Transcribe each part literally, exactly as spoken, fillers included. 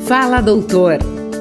Fala, doutor!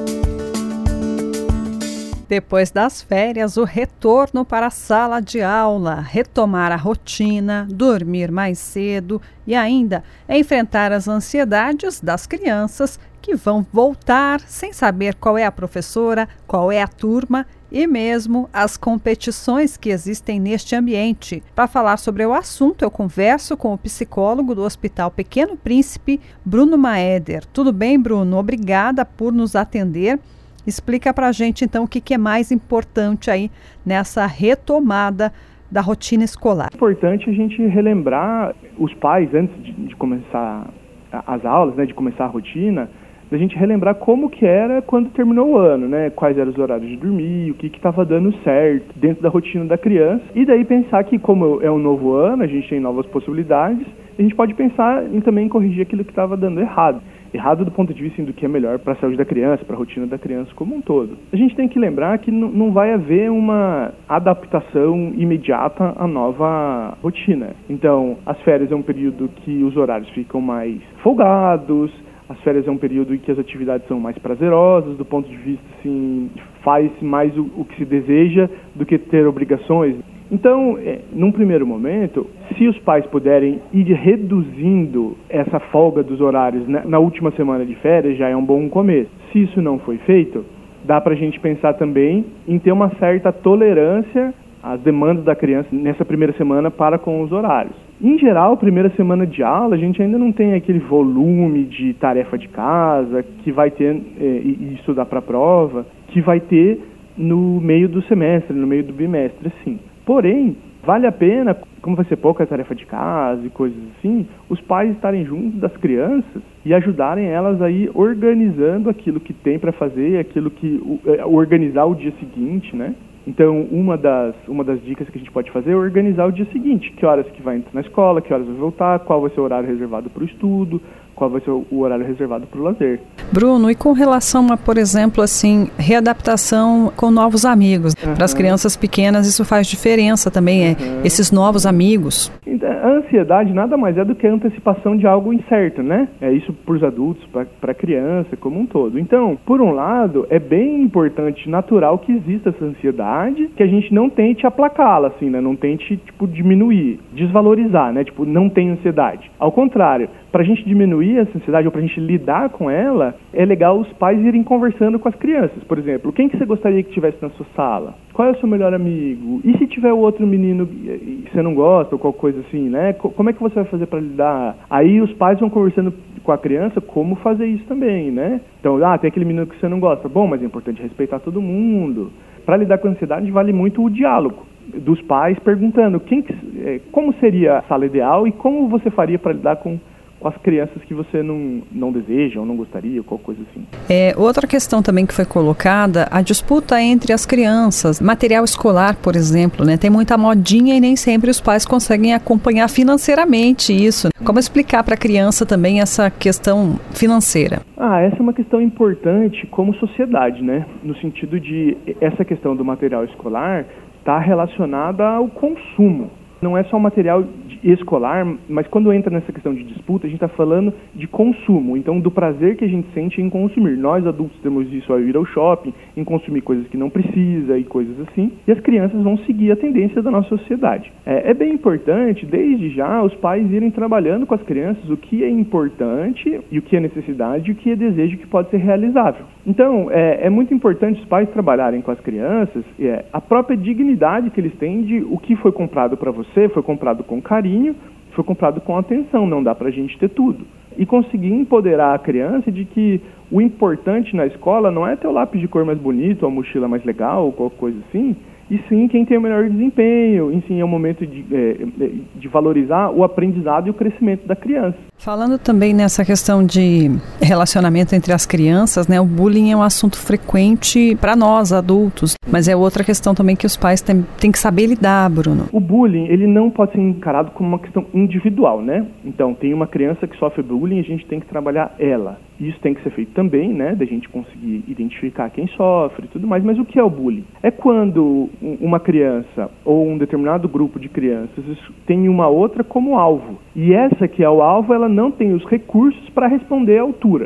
Depois das férias, o retorno para a sala de aula, retomar a rotina, dormir mais cedo e ainda enfrentar as ansiedades das crianças que vão voltar sem saber qual é a professora, qual é a turma e mesmo as competições que existem neste ambiente. Para falar sobre o assunto, eu converso com o psicólogo do Hospital Pequeno Príncipe, Bruno Maeder. Tudo bem, Bruno? Obrigada por nos atender. Explica para a gente, então, o que, que é mais importante aí nessa retomada da rotina escolar. É importante a gente relembrar os pais, antes de, de começar as aulas, né, de começar a rotina, a gente relembrar como que era quando terminou o ano, né? Quais eram os horários de dormir, o que estava dando certo dentro da rotina da criança. E daí pensar que, como é um novo ano, a gente tem novas possibilidades, a gente pode pensar em também corrigir aquilo que estava dando errado. Errado do ponto de vista do que é melhor para a saúde da criança, para a rotina da criança como um todo. A gente tem que lembrar que n- não vai haver uma adaptação imediata à nova rotina. Então, as férias é um período que os horários ficam mais folgados, as férias é um período em que as atividades são mais prazerosas, do ponto de vista, assim, faz mais o, o que se deseja do que ter obrigações. Então, é, num primeiro momento, se os pais puderem ir reduzindo essa folga dos horários na, na última semana de férias, já é um bom começo. Se isso não foi feito, dá para a gente pensar também em ter uma certa tolerância às demandas da criança nessa primeira semana para com os horários. Em geral, primeira semana de aula, a gente ainda não tem aquele volume de tarefa de casa que vai ter, é, e estudar para a prova, que vai ter no meio do semestre, no meio do bimestre, sim. Porém, vale a pena, como vai ser pouca tarefa de casa e coisas assim, os pais estarem juntos das crianças e ajudarem elas a ir organizando aquilo que tem para fazer, aquilo que organizar o dia seguinte, né? Então, uma das, uma das dicas que a gente pode fazer é organizar o dia seguinte. Que horas que vai entrar na escola, que horas vai voltar, qual vai ser o horário reservado para o estudo, qual vai ser o horário reservado para o lazer. Bruno, e com relação a, por exemplo, assim, readaptação com novos amigos? Uhum. Para as crianças pequenas isso faz diferença também, é, uhum. esses novos amigos. A ansiedade nada mais é do que a antecipação de algo incerto, né? É isso para os adultos, para a criança como um todo. Então, por um lado, é bem importante, natural que exista essa ansiedade, que a gente não tente aplacá-la, assim, né? Não tente, tipo, diminuir, desvalorizar, né? Tipo, não tem ansiedade. Ao contrário, para a gente diminuir essa ansiedade ou para a gente lidar com ela, é legal os pais irem conversando com as crianças. Por exemplo, quem que você gostaria que estivesse na sua sala? Qual é o seu melhor amigo? E se tiver outro menino que você não gosta ou qualquer coisa assim, né? Como é que você vai fazer para lidar? Aí os pais vão conversando com a criança como fazer isso também, né? Então, ah, tem aquele menino que você não gosta. Bom, mas é importante respeitar todo mundo. Para lidar com a ansiedade vale muito o diálogo dos pais perguntando quem que, como seria a sala ideal e como você faria para lidar com com as crianças que você não, não deseja ou não gostaria, ou qualquer coisa assim. É, outra questão também que foi colocada, a disputa entre as crianças. Material escolar, por exemplo, né? Tem muita modinha e nem sempre os pais conseguem acompanhar financeiramente isso. Como explicar para a criança também essa questão financeira? Ah, essa é uma questão importante como sociedade, né? No sentido de essa questão do material escolar está relacionada ao consumo. Não é só o material escolar, mas quando entra nessa questão de disputa, a gente está falando de consumo, então do prazer que a gente sente em consumir. Nós adultos temos isso ao ir ao shopping, em consumir coisas que não precisa e coisas assim, e as crianças vão seguir a tendência da nossa sociedade. É, é bem importante, desde já, os pais irem trabalhando com as crianças o que é importante e o que é necessidade e o que é desejo que pode ser realizável. Então, é, é muito importante os pais trabalharem com as crianças é, a própria dignidade que eles têm de o que foi comprado para você, foi comprado com carinho, foi comprado com atenção, não dá pra gente ter tudo. E conseguir empoderar a criança de que o importante na escola não é ter o lápis de cor mais bonito, ou a mochila mais legal, ou qualquer coisa assim, e sim quem tem o melhor desempenho, e sim é o momento de, é, de valorizar o aprendizado e o crescimento da criança. Falando também nessa questão de relacionamento entre as crianças, né, o bullying é um assunto frequente para nós, adultos, mas é outra questão também que os pais têm, têm que saber lidar, Bruno. O bullying, ele não pode ser encarado como uma questão individual, né? Então, tem uma criança que sofre bullying, a gente tem que trabalhar ela. Isso tem que ser feito também, né, da gente conseguir identificar quem sofre e tudo mais, mas o que é o bullying? É quando uma criança ou um determinado grupo de crianças tem uma outra como alvo, e essa que é o alvo, ela não tem os recursos para responder à altura.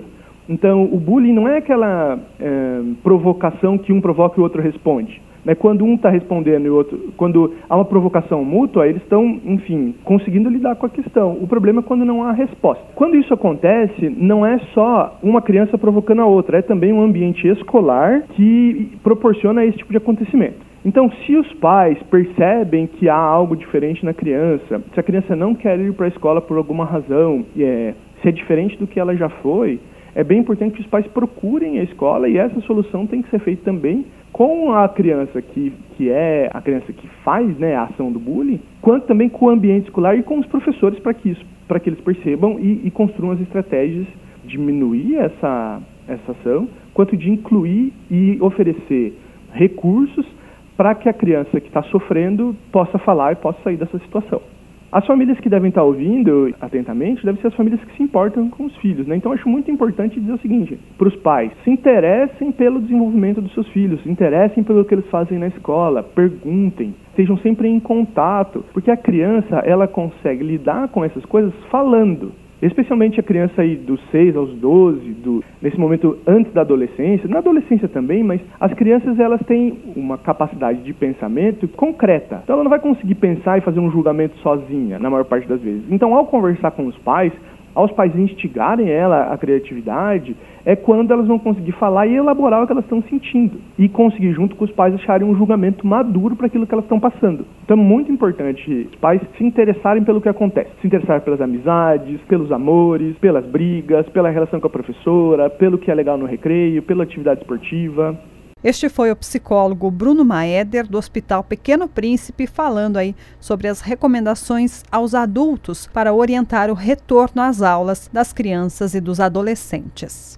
Então, o bullying não é aquela é, provocação que um provoca e o outro responde. Né? Quando um está respondendo e o outro... Quando há uma provocação mútua, eles estão, enfim, conseguindo lidar com a questão. O problema é quando não há resposta. Quando isso acontece, não é só uma criança provocando a outra, é também um ambiente escolar que proporciona esse tipo de acontecimento. Então, se os pais percebem que há algo diferente na criança, se a criança não quer ir para a escola por alguma razão, é, se é diferente do que ela já foi, é bem importante que os pais procurem a escola, e essa solução tem que ser feita também com a criança que, que é a criança que faz, né, a ação do bullying, quanto também com o ambiente escolar e com os professores para que, isso, para que eles percebam e, e construam as estratégias de diminuir essa, essa ação, quanto de incluir e oferecer recursos para que a criança que está sofrendo possa falar e possa sair dessa situação. As famílias que devem estar ouvindo atentamente devem ser as famílias que se importam com os filhos, né? Então, acho muito importante dizer o seguinte, para os pais: se interessem pelo desenvolvimento dos seus filhos, se interessem pelo que eles fazem na escola, perguntem, estejam sempre em contato, porque a criança, ela consegue lidar com essas coisas falando. Especialmente a criança aí dos seis aos doze, do, nesse momento antes da adolescência, na adolescência também, mas as crianças, elas têm uma capacidade de pensamento concreta. Então ela não vai conseguir pensar e fazer um julgamento sozinha, na maior parte das vezes. Então, ao conversar com os pais, aos pais instigarem ela a criatividade, é quando elas vão conseguir falar e elaborar o que elas estão sentindo. E conseguir, junto com os pais, acharem um julgamento maduro para aquilo que elas estão passando. Então é muito importante os pais se interessarem pelo que acontece. Se interessar pelas amizades, pelos amores, pelas brigas, pela relação com a professora, pelo que é legal no recreio, pela atividade esportiva. Este foi o psicólogo Bruno Maeder, do Hospital Pequeno Príncipe, falando aí sobre as recomendações aos adultos para orientar o retorno às aulas das crianças e dos adolescentes.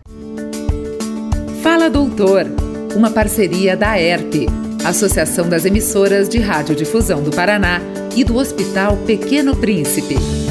Fala Doutor, uma parceria da A E R P, Associação das Emissoras de Radiodifusão do Paraná, e do Hospital Pequeno Príncipe.